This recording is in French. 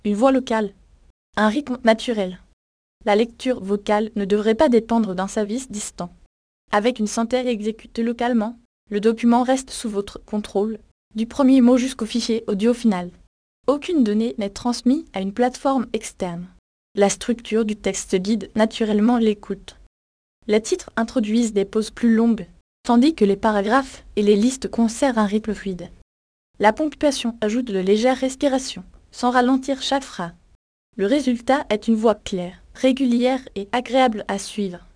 Une voix locale. Un rythme naturel. La lecture vocale ne devrait pas dépendre d'un service distant. Avec une synthèse exécutée localement, le document reste sous votre contrôle, du premier mot jusqu'au fichier audio final. Aucune donnée n'est transmise à une plateforme externe. La structure du texte guide naturellement l'écoute. Les titres introduisent des pauses plus longues, tandis que les paragraphes et les listes conservent un rythme fluide. La ponctuation ajoute de légères respirations, sans ralentir chaque phrase. Le résultat est une voix claire, régulière et agréable à suivre.